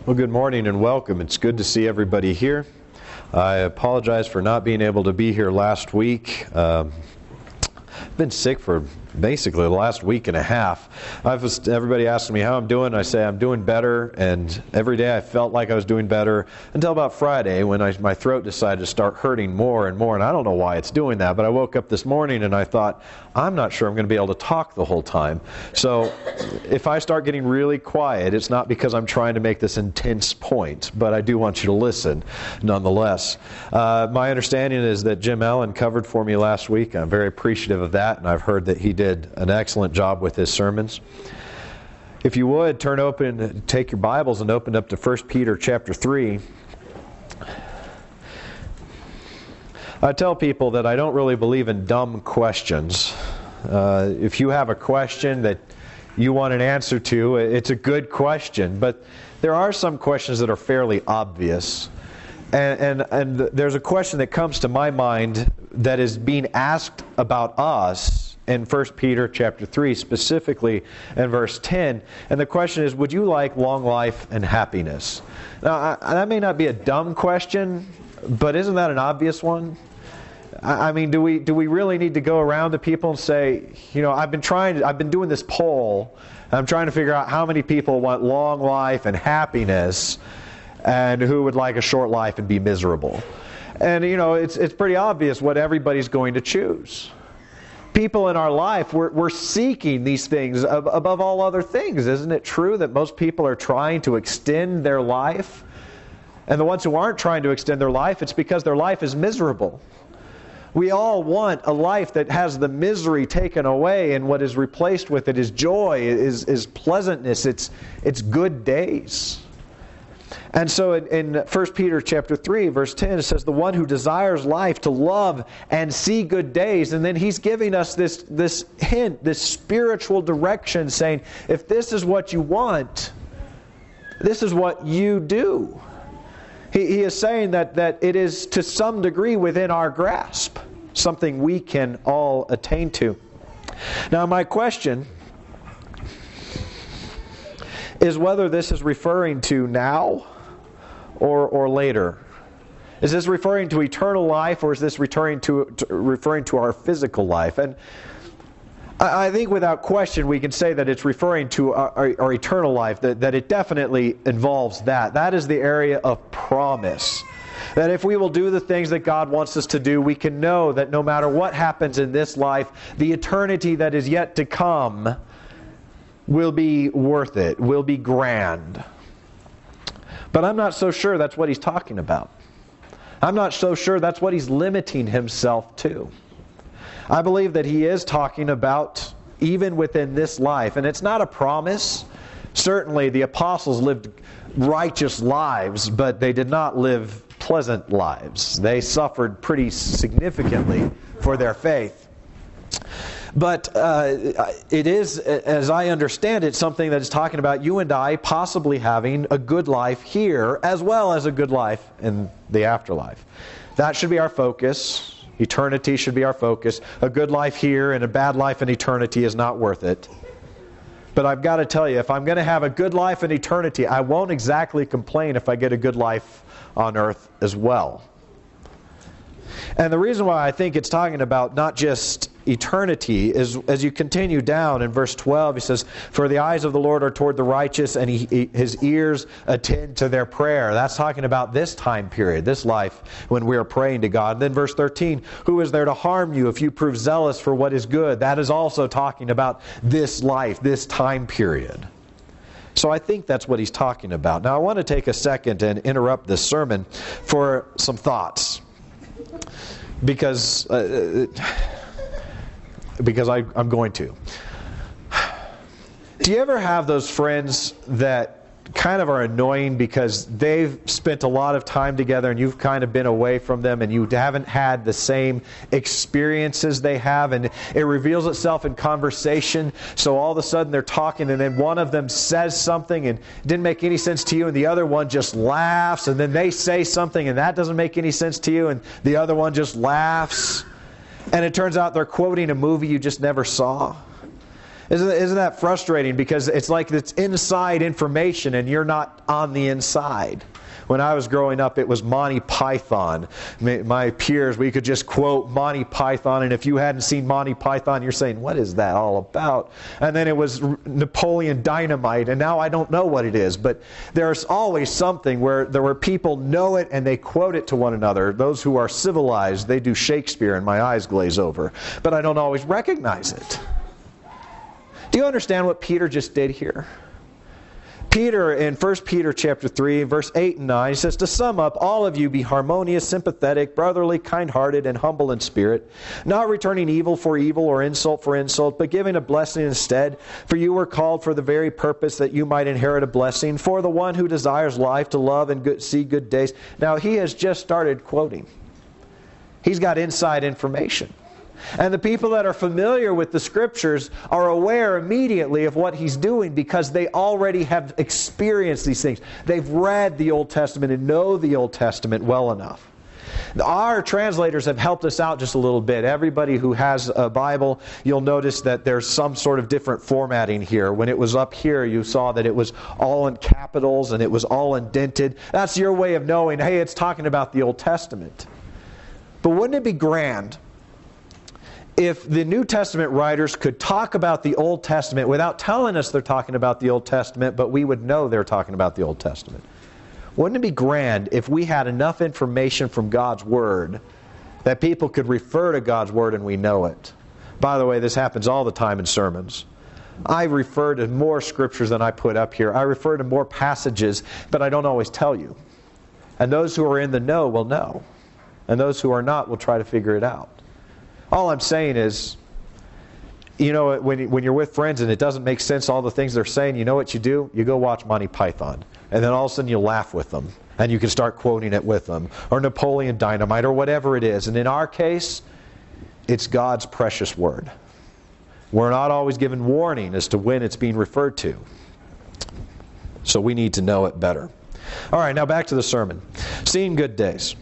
Well, good morning and welcome. It's good to see everybody here. I apologize for not being able to be here last week. I've been sick for basically the last week and a half. Everybody asking me how I'm doing. I say I'm doing better, and every day I felt like I was doing better until about Friday when my throat decided to start hurting more and more, and I don't know why it's doing that, but I woke up this morning and I thought, I'm not sure I'm going to be able to talk the whole time. So if I start getting really quiet, it's not because I'm trying to make this intense point, but I do want you to listen nonetheless. My understanding is that Jim Allen covered for me last week. I'm very appreciative of that, and I've heard that he did an excellent job with his sermons. If you would, take your Bibles and open up to 1 Peter chapter 3. I tell people that I don't really believe in dumb questions. If you have a question that you want an answer to, it's a good question, but there are some questions that are fairly obvious. And there's a question that comes to my mind that is being asked about us in 1 Peter chapter 3, specifically in verse 10. And the question is, would you like long life and happiness? Now, that may not be a dumb question, but isn't that an obvious one? I mean, do we really need to go around to people and say, you know, I've been doing this poll, and I'm trying to figure out how many people want long life and happiness, and who would like a short life and be miserable. And, you know, it's pretty obvious what everybody's going to choose. People in our life, we're seeking these things above all other things. Isn't it true that most people are trying to extend their life? And the ones who aren't trying to extend their life, it's because their life is miserable. We all want a life that has the misery taken away, and what is replaced with it is joy, is pleasantness, it's good days. And so in 1 Peter chapter 3, verse 10, it says, the one who desires life to love and see good days. And then he's giving us this hint, this spiritual direction, saying, if this is what you want, this is what you do. He is saying that it is to some degree within our grasp, something we can all attain to. Now, my question is whether this is referring to now or later. Is this referring to eternal life, or is this referring to our physical life? And I think without question we can say that it's referring to our eternal life, that it definitely involves that. That is the area of promise. That if we will do the things that God wants us to do, we can know that no matter what happens in this life, the eternity that is yet to come will be worth it, will be grand. But I'm not so sure that's what he's talking about. I'm not so sure that's what he's limiting himself to. I believe that he is talking about even within this life. And it's not a promise. Certainly the apostles lived righteous lives, but they did not live pleasant lives. They suffered pretty significantly for their faith. But it is, as I understand it, something that is talking about you and I possibly having a good life here as well as a good life in the afterlife. That should be our focus. Eternity should be our focus. A good life here and a bad life in eternity is not worth it. But I've got to tell you, if I'm going to have a good life in eternity, I won't exactly complain if I get a good life on earth as well. And the reason why I think it's talking about not just eternity is, as you continue down in verse 12, he says, for the eyes of the Lord are toward the righteous, and his ears attend to their prayer. That's talking about this time period, this life, when we are praying to God. And then verse 13, who is there to harm you if you prove zealous for what is good? That is also talking about this life, this time period. So I think that's what he's talking about. Now I want to take a second and interrupt this sermon for some thoughts. Because I'm going to. Do you ever have those friends that kind of are annoying because they've spent a lot of time together and you've kind of been away from them and you haven't had the same experiences they have, and it reveals itself in conversation? So all of a sudden they're talking and then one of them says something and it didn't make any sense to you, and the other one just laughs, and then they say something and that doesn't make any sense to you and the other one just laughs, and it turns out they're quoting a movie you just never saw. Isn't that frustrating? Because it's like it's inside information and you're not on the inside. When I was growing up, it was Monty Python. My peers, we could just quote Monty Python, and if you hadn't seen Monty Python, you're saying, what is that all about? And then it was Napoleon Dynamite, and now I don't know what it is. But there's always something where people know it and they quote it to one another. Those who are civilized, they do Shakespeare and my eyes glaze over. But I don't always recognize it. Do you understand what Peter just did here? Peter, in 1 Peter chapter 3, verse 8 and 9, he says, to sum up, all of you be harmonious, sympathetic, brotherly, kind-hearted, and humble in spirit, not returning evil for evil or insult for insult, but giving a blessing instead. For you were called for the very purpose that you might inherit a blessing. For the one who desires life to love and see good days. Now, he has just started quoting. He's got inside information. And the people that are familiar with the Scriptures are aware immediately of what he's doing because they already have experienced these things. They've read the Old Testament and know the Old Testament well enough. Our translators have helped us out just a little bit. Everybody who has a Bible, you'll notice that there's some sort of different formatting here. When it was up here, you saw that it was all in capitals and it was all indented. That's your way of knowing, hey, it's talking about the Old Testament. But wouldn't it be grand if the New Testament writers could talk about the Old Testament without telling us they're talking about the Old Testament, but we would know they're talking about the Old Testament? Wouldn't it be grand if we had enough information from God's Word that people could refer to God's Word and we know it? By the way, this happens all the time in sermons. I refer to more scriptures than I put up here. I refer to more passages, but I don't always tell you. And those who are in the know will know. And those who are not will try to figure it out. All I'm saying is, you know, when you're with friends and it doesn't make sense, all the things they're saying, you know what you do? You go watch Monty Python. And then all of a sudden you laugh with them. And you can start quoting it with them. Or Napoleon Dynamite, or whatever it is. And in our case, it's God's precious Word. We're not always given warning as to when it's being referred to. So we need to know it better. All right, now back to the sermon. Seeing good days.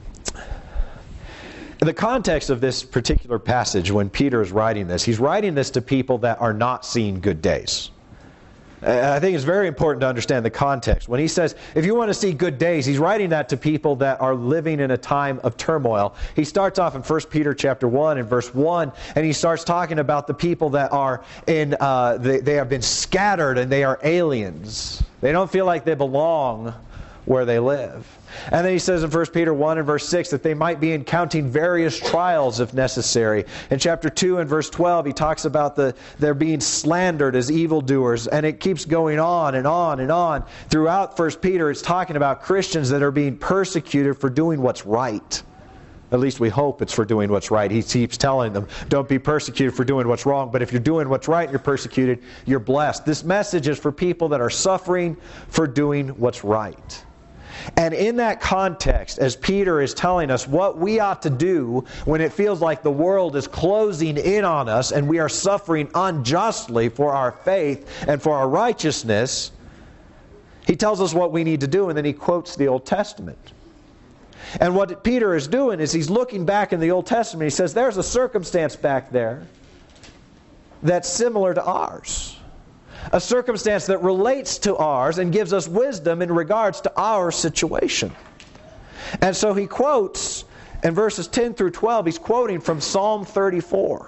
In the context of this particular passage, when Peter is writing this, he's writing this to people that are not seeing good days. I think it's very important to understand the context. When he says, if you want to see good days, he's writing that to people that are living in a time of turmoil. He starts off in 1 Peter chapter 1 and verse 1, and he starts talking about the people that are in, they have been scattered and they are aliens. They don't feel like they belong where they live. And then he says in 1 Peter 1 and verse 6 that they might be encountering various trials if necessary. In chapter 2 and verse 12 he talks about they're being slandered as evildoers. And it keeps going on and on and on. Throughout 1 Peter it's talking about Christians that are being persecuted for doing what's right. At least we hope it's for doing what's right. He keeps telling them, don't be persecuted for doing what's wrong. But if you're doing what's right and you're persecuted, you're blessed. This message is for people that are suffering for doing what's right. And in that context, as Peter is telling us what we ought to do when it feels like the world is closing in on us and we are suffering unjustly for our faith and for our righteousness, he tells us what we need to do, and then he quotes the Old Testament. And what Peter is doing is he's looking back in the Old Testament. He says, there's a circumstance back there that's similar to ours. A circumstance that relates to ours and gives us wisdom in regards to our situation. And so he quotes, in verses 10 through 12, he's quoting from Psalm 34.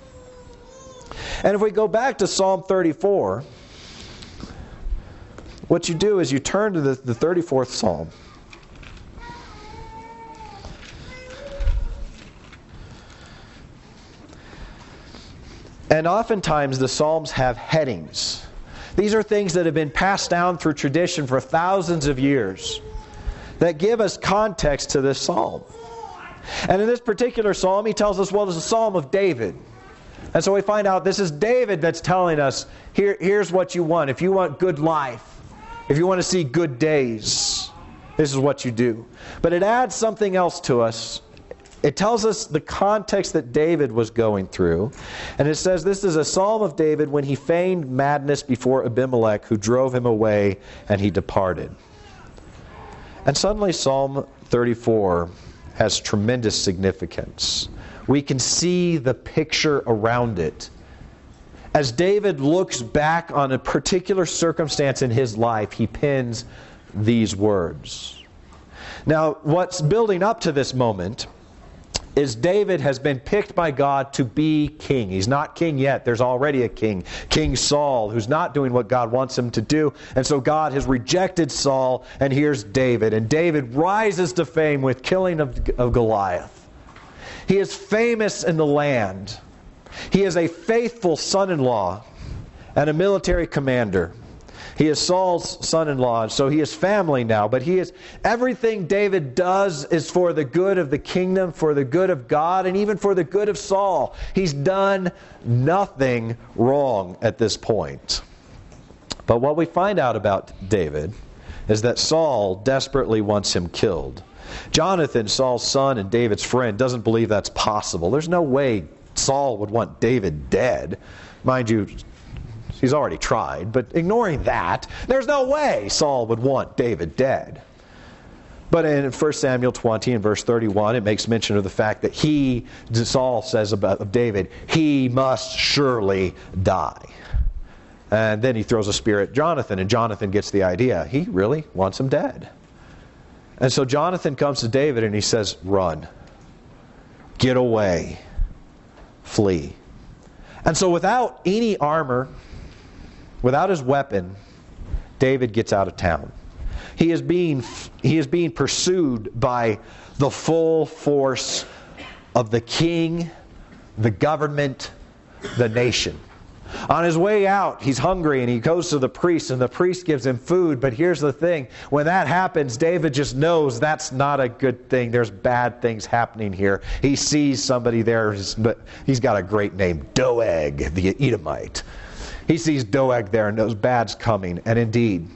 And if we go back to Psalm 34, what you do is you turn to the 34th Psalm. And oftentimes the Psalms have headings. These are things that have been passed down through tradition for thousands of years that give us context to this psalm. And in this particular psalm, he tells us, well, it's a psalm of David. And so we find out this is David that's telling us, here's what you want. If you want good life, if you want to see good days, this is what you do. But it adds something else to us. It tells us the context that David was going through. And it says this is a psalm of David when he feigned madness before Abimelech, who drove him away, and he departed. And suddenly Psalm 34 has tremendous significance. We can see the picture around it. as David looks back on a particular circumstance in his life, he pens these words. Now, what's building up to this moment is David has been picked by God to be king. He's not king yet. There's already a king, King Saul, who's not doing what God wants him to do. And so God has rejected Saul, and here's David. And David rises to fame with killing of Goliath. He is famous in the land. He is a faithful son-in-law and a military commander. He is Saul's son-in-law, and so he is family now. But everything David does is for the good of the kingdom, for the good of God, and even for the good of Saul. He's done nothing wrong at this point. But what we find out about David is that Saul desperately wants him killed. Jonathan, Saul's son and David's friend, doesn't believe that's possible. There's no way Saul would want David dead. Mind you, he's already tried, but ignoring that, there's no way Saul would want David dead. But in 1 Samuel 20 and verse 31, it makes mention of the fact that Saul says of David, he must surely die. And then he throws a spear at Jonathan, and Jonathan gets the idea. He really wants him dead. And so Jonathan comes to David and he says, run. Get away. Flee. And so without any armor, without his weapon, David gets out of town. He is being pursued by the full force of the king, the government, the nation. On his way out, he's hungry and he goes to the priest, and the priest gives him food. But here's the thing. When that happens, David just knows that's not a good thing. There's bad things happening here. He sees somebody there. He's got a great name, Doeg, the Edomite. He sees Doeg there and knows bad's coming. And indeed,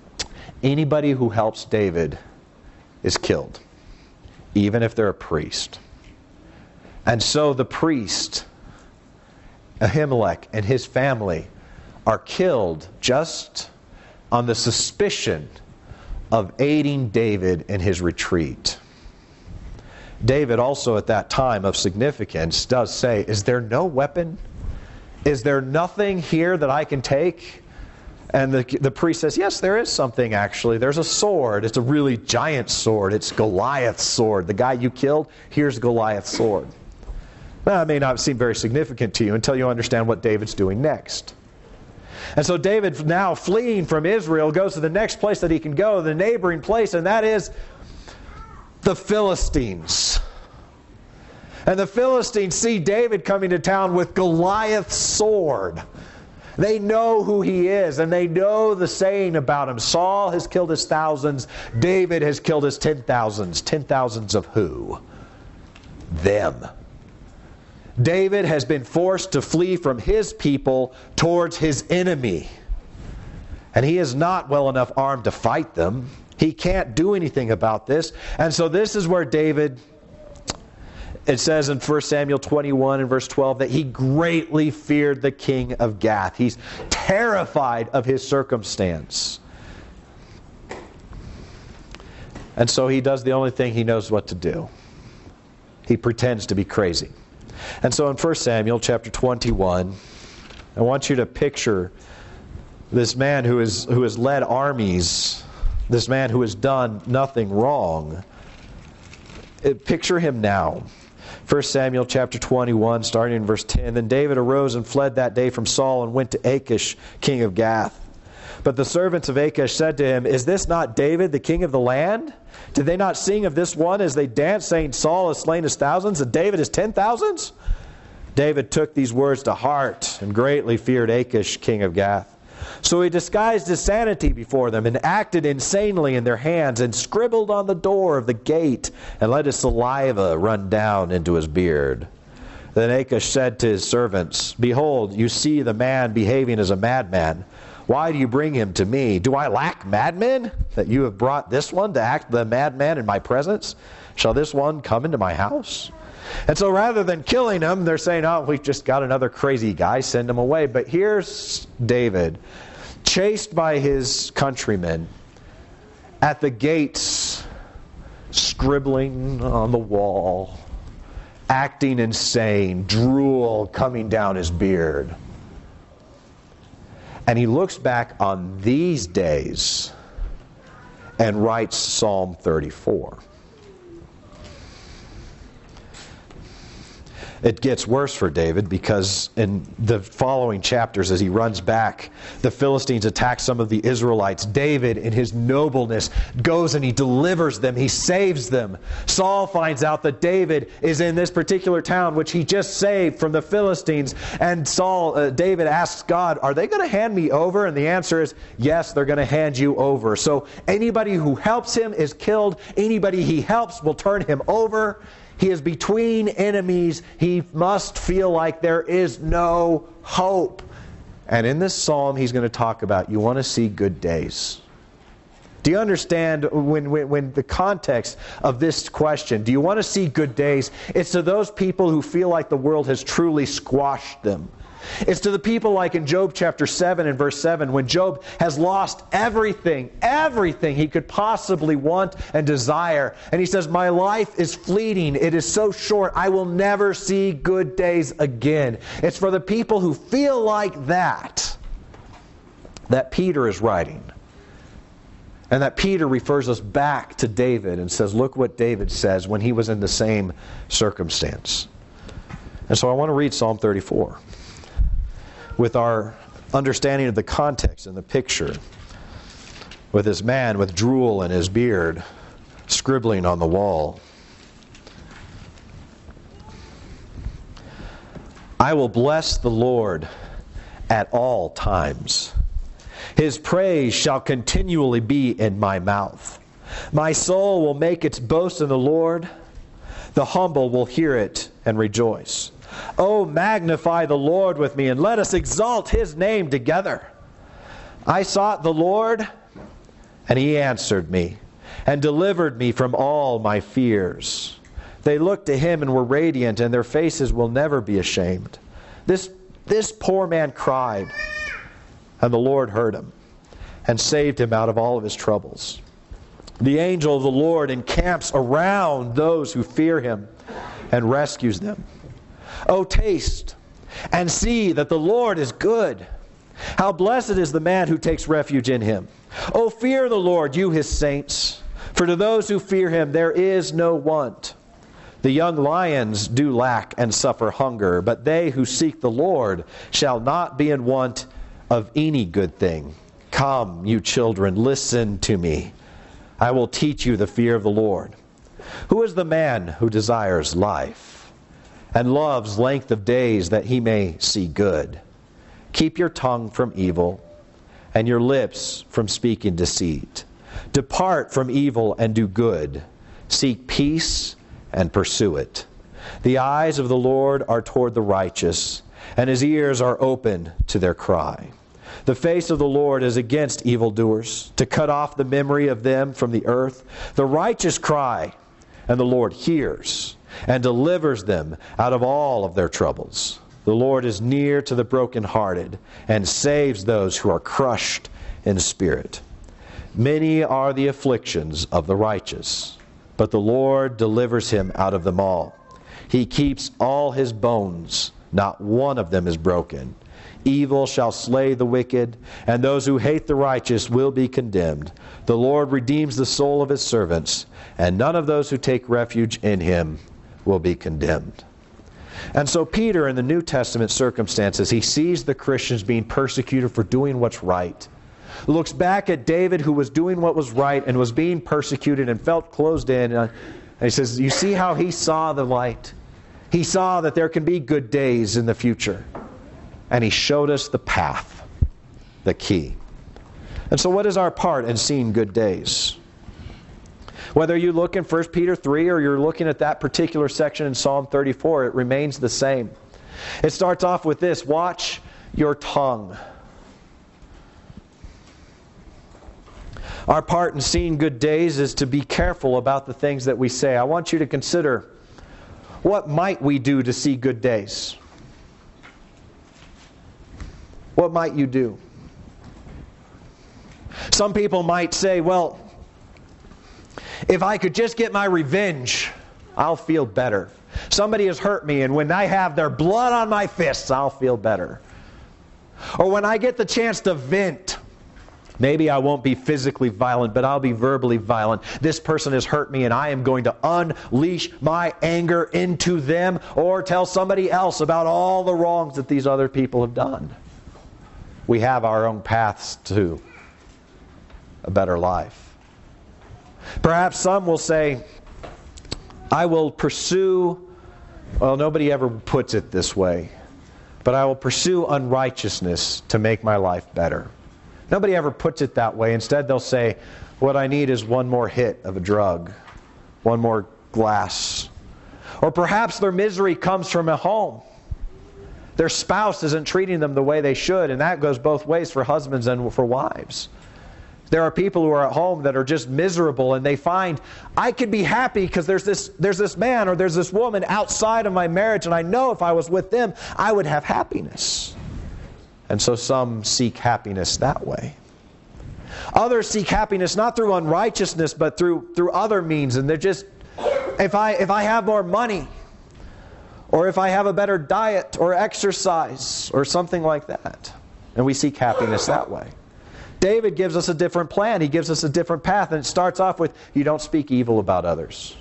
anybody who helps David is killed, even if they're a priest. And so the priest, Ahimelech, and his family are killed just on the suspicion of aiding David in his retreat. David also at that time of significance does say, is there no weapon? Is there nothing here that I can take? And the priest says, yes, there is something actually. There's a sword. It's a really giant sword. It's Goliath's sword. The guy you killed, here's Goliath's sword. That may not seem very significant to you until you understand what David's doing next. And so David, now fleeing from Israel, goes to the next place that he can go, the neighboring place, and that is the Philistines. And the Philistines see David coming to town with Goliath's sword. They know who he is, and they know the saying about him. Saul has killed his thousands, David has killed his 10,000s. 10,000s of who? Them. David has been forced to flee from his people towards his enemy. And he is not well enough armed to fight them. He can't do anything about this. And so this is where David, it says in 1 Samuel 21 and verse 12, that he greatly feared the king of Gath. He's terrified of his circumstance. And so he does the only thing he knows what to do. He pretends to be crazy. And so in 1 Samuel chapter 21, I want you to picture this man who has led armies, this man who has done nothing wrong. Picture him now. 1 Samuel chapter 21, starting in verse 10. Then David arose and fled that day from Saul and went to Achish, king of Gath. But the servants of Achish said to him, is this not David, the king of the land? Did they not sing of this one as they danced, saying, Saul has slain his thousands, and David his 10,000s? David took these words to heart and greatly feared Achish, king of Gath. So he disguised his sanity before them and acted insanely in their hands and scribbled on the door of the gate and let his saliva run down into his beard. Then Achish said to his servants, behold, you see the man behaving as a madman. Why do you bring him to me? Do I lack madmen, that you have brought this one to act the madman in my presence? Shall this one come into my house? And so rather than killing him, they're saying, oh, we've just got another crazy guy, send him away. But here's David, chased by his countrymen, at the gates, scribbling on the wall, acting insane, drool coming down his beard. And he looks back on these days and writes Psalm 34. It gets worse for David because in the following chapters, as he runs back, the Philistines attack some of the Israelites. David, in his nobleness, goes and he delivers them. He saves them. Saul finds out that David is in this particular town, which he just saved from the Philistines. And David asks God, are they going to hand me over? And the answer is, yes, they're going to hand you over. So anybody who helps him is killed. Anybody he helps will turn him over. He is between enemies. He must feel like there is no hope. And in this psalm, he's going to talk about, you want to see good days. Do you understand when the context of this question, do you want to see good days? It's to those people who feel like the world has truly squashed them. It's to the people like in Job chapter 7 and verse 7, when Job has lost everything he could possibly want and desire. And he says, my life is fleeting. It is so short. I will never see good days again. It's for the people who feel like that Peter is writing. And that Peter refers us back to David and says, look what David says when he was in the same circumstance. And so I want to read Psalm 34. With our understanding of the context and the picture, with this man with drool in his beard, scribbling on the wall. I will bless the Lord at all times. His praise shall continually be in my mouth. My soul will make its boast in the Lord. The humble will hear it and rejoice. Oh, magnify the Lord with me, and let us exalt His name together. I sought the Lord, and He answered me, and delivered me from all my fears. They looked to Him and were radiant, and their faces will never be ashamed. This poor man cried, and the Lord heard him, and saved him out of all of his troubles. The angel of the Lord encamps around those who fear Him, and rescues them. Oh, taste and see that the Lord is good. How blessed is the man who takes refuge in Him. Oh, fear the Lord, you His saints, for to those who fear Him there is no want. The young lions do lack and suffer hunger, but they who seek the Lord shall not be in want of any good thing. Come, you children, listen to me. I will teach you the fear of the Lord. Who is the man who desires life and loves length of days that he may see good? Keep your tongue from evil and your lips from speaking deceit. Depart from evil and do good. Seek peace and pursue it. The eyes of the Lord are toward the righteous, and His ears are open to their cry. The face of the Lord is against evildoers, to cut off the memory of them from the earth. The righteous cry, and the Lord hears, and delivers them out of all of their troubles. The Lord is near to the brokenhearted, and saves those who are crushed in spirit. Many are the afflictions of the righteous, but the Lord delivers him out of them all. He keeps all his bones, not one of them is broken. Evil shall slay the wicked, and those who hate the righteous will be condemned. The Lord redeems the soul of His servants, and none of those who take refuge in Him will be condemned. And so Peter, in the New Testament circumstances, he sees the Christians being persecuted for doing what's right. Looks back at David, who was doing what was right and was being persecuted and felt closed in. And he says, you see how he saw the light? He saw that there can be good days in the future. And he showed us the path, the key. And so what is our part in seeing good days? Whether you look in 1 Peter 3 or you're looking at that particular section in Psalm 34, it remains the same. It starts off with this: watch your tongue. Our part in seeing good days is to be careful about the things that we say. I want you to consider, what might we do to see good days? What might you do? Some people might say, well, if I could just get my revenge, I'll feel better. Somebody has hurt me, and when I have their blood on my fists, I'll feel better. Or when I get the chance to vent, maybe I won't be physically violent, but I'll be verbally violent. This person has hurt me and I am going to unleash my anger into them or tell somebody else about all the wrongs that these other people have done. We have our own paths to a better life. Perhaps some will say, I will pursue, well, nobody ever puts it this way, but I will pursue unrighteousness to make my life better. Nobody ever puts it that way. Instead, they'll say, what I need is one more hit of a drug, one more glass. Or perhaps their misery comes from a home. Their spouse isn't treating them the way they should, and that goes both ways for husbands and for wives. There are people who are at home that are just miserable, and they find, I could be happy because there's this man or there's this woman outside of my marriage, and I know if I was with them, I would have happiness. And so some seek happiness that way. Others seek happiness not through unrighteousness, but through other means. And they're just, if I have more money, or if I have a better diet or exercise, or something like that. And we seek happiness that way. David gives us a different plan. He gives us a different path. And it starts off with, you don't speak evil about others.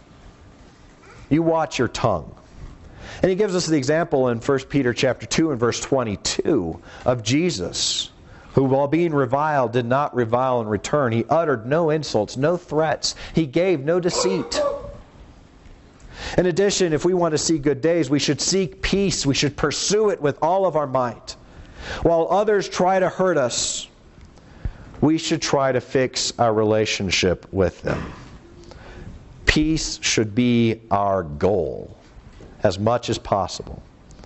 You watch your tongue. And he gives us the example in 1 Peter chapter 2 and verse 22 of Jesus, who while being reviled did not revile in return. He uttered no insults, no threats. He gave no deceit. In addition, if we want to see good days, we should seek peace. We should pursue it with all of our might. While others try to hurt us, we should try to fix our relationship with them. Peace should be our goal as much as possible.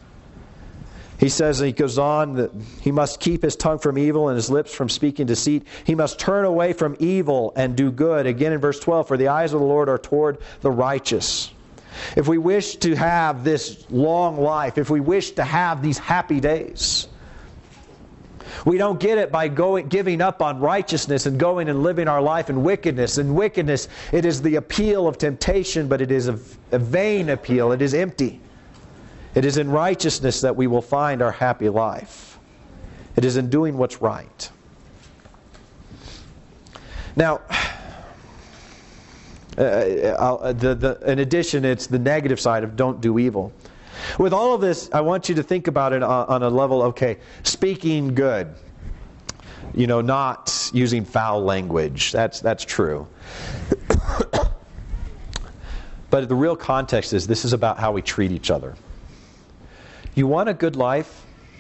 He says, and he goes on, that he must keep his tongue from evil and his lips from speaking deceit. He must turn away from evil and do good. Again in verse 12, for the eyes of the Lord are toward the righteous. If we wish to have this long life, if we wish to have these happy days, we don't get it by giving up on righteousness and going and living our life in wickedness. In wickedness, it is the appeal of temptation, but it is a vain appeal. It is empty. It is in righteousness that we will find our happy life. It is in doing what's right. Now, in addition, it's the negative side of don't do evil. With all of this, I want you to think about it on a level, okay, speaking good. You know, not using foul language. That's true. But the real context is this is about how we treat each other. You want a good life?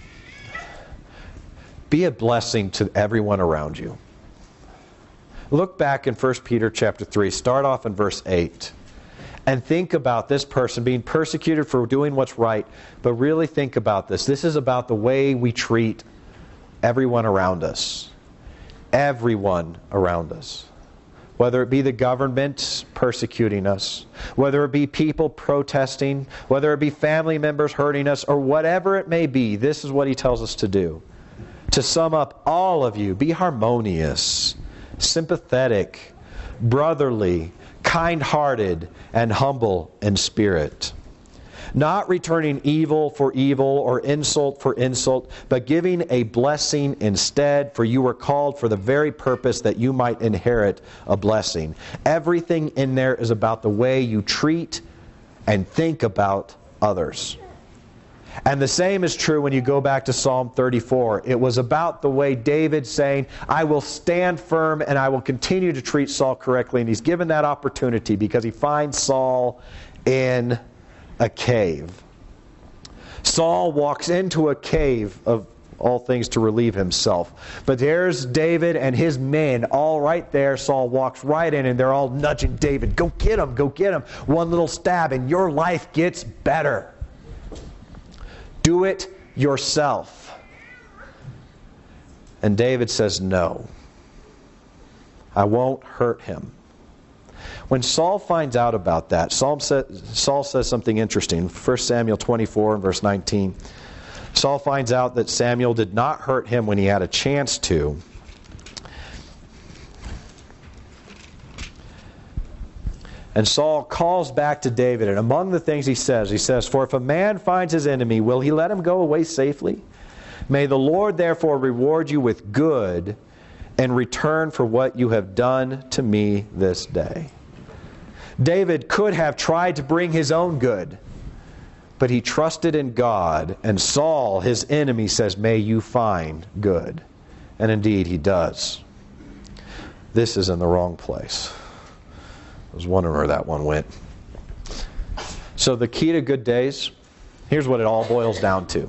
Be a blessing to everyone around you. Look back in 1 Peter chapter 3. Start off in verse 8. And think about this person being persecuted for doing what's right. But really think about this. This is about the way we treat everyone around us. Everyone around us. Whether it be the government persecuting us, whether it be people protesting, whether it be family members hurting us, or whatever it may be, this is what he tells us to do. To sum up, all of you, be harmonious, sympathetic, brotherly, kind-hearted, and humble in spirit. Not returning evil for evil or insult for insult, but giving a blessing instead, for you were called for the very purpose that you might inherit a blessing. Everything in there is about the way you treat and think about others. And the same is true when you go back to Psalm 34. It was about the way David saying, I will stand firm and I will continue to treat Saul correctly. And he's given that opportunity because he finds Saul in a cave. Saul walks into a cave of all things to relieve himself. But there's David and his men all right there. Saul walks right in and they're all nudging David. Go get him, go get him. One little stab and your life gets better. Do it yourself. And David says, no. I won't hurt him. When Saul finds out about that, Saul says something interesting. 1 Samuel 24 and verse 19. Saul finds out that Samuel did not hurt him when he had a chance to. And Saul calls back to David, and among the things he says, for if a man finds his enemy, will he let him go away safely? May the Lord therefore reward you with good in return for what you have done to me this day. David could have tried to bring his own good, but he trusted in God, and Saul, his enemy, says, may you find good. And indeed he does. This is in the wrong place. I was wondering where that one went. So the key to good days, here's what it all boils down to.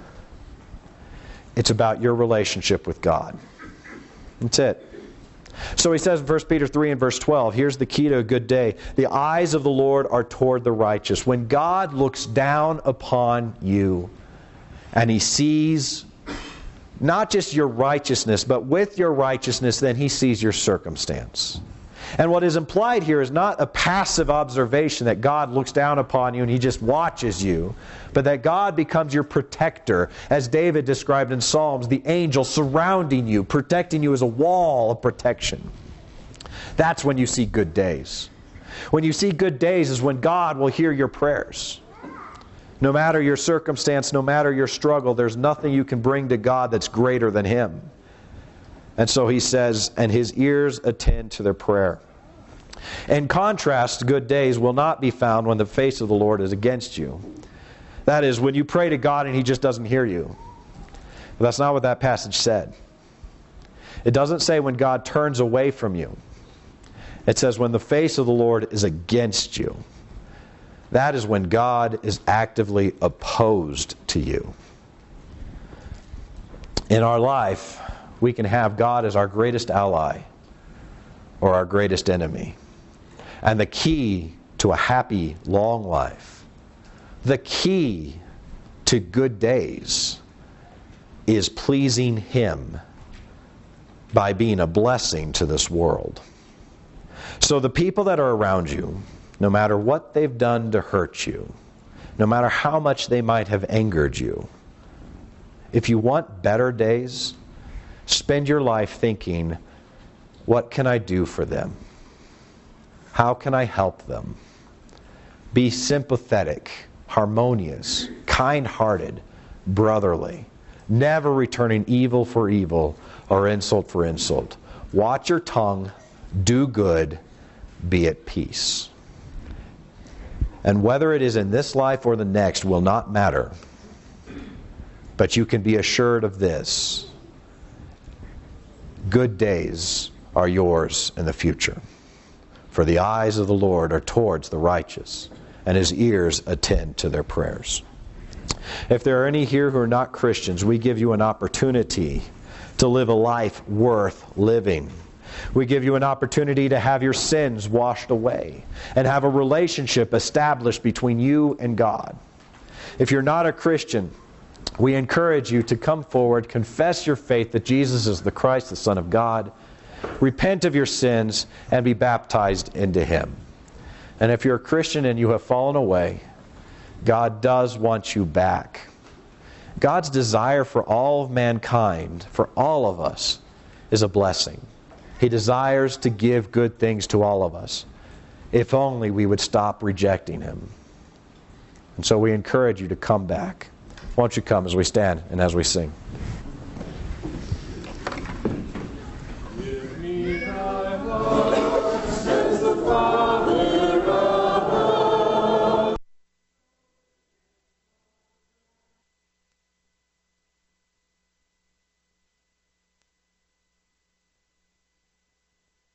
It's about your relationship with God. That's it. So he says in 1 Peter 3 and verse 12, here's the key to a good day. The eyes of the Lord are toward the righteous. When God looks down upon you and He sees not just your righteousness, but with your righteousness, then He sees your circumstance. And what is implied here is not a passive observation that God looks down upon you and He just watches you, but that God becomes your protector, as David described in Psalms, the angel surrounding you, protecting you as a wall of protection. That's when you see good days. When you see good days is when God will hear your prayers. No matter your circumstance, no matter your struggle, there's nothing you can bring to God that's greater than Him. And so he says, and His ears attend to their prayer. In contrast, good days will not be found when the face of the Lord is against you. That is, when you pray to God and He just doesn't hear you. But that's not what that passage said. It doesn't say when God turns away from you. It says when the face of the Lord is against you. That is when God is actively opposed to you. In our life, we can have God as our greatest ally or our greatest enemy. And the key to a happy, long life, the key to good days, is pleasing Him by being a blessing to this world. So the people that are around you, no matter what they've done to hurt you, no matter how much they might have angered you, if you want better days, spend your life thinking, what can I do for them? How can I help them? Be sympathetic, harmonious, kind-hearted, brotherly, never returning evil for evil or insult for insult. Watch your tongue, do good, be at peace. And whether it is in this life or the next will not matter. But you can be assured of this: good days are yours in the future. For the eyes of the Lord are towards the righteous, and His ears attend to their prayers. If there are any here who are not Christians, we give you an opportunity to live a life worth living. We give you an opportunity to have your sins washed away and have a relationship established between you and God. If you're not a Christian, we encourage you to come forward, confess your faith that Jesus is the Christ, the Son of God, repent of your sins, and be baptized into Him. And if you're a Christian and you have fallen away, God does want you back. God's desire for all of mankind, for all of us, is a blessing. He desires to give good things to all of us, if only we would stop rejecting Him. And so we encourage you to come back. Won't you come as we stand and as we sing?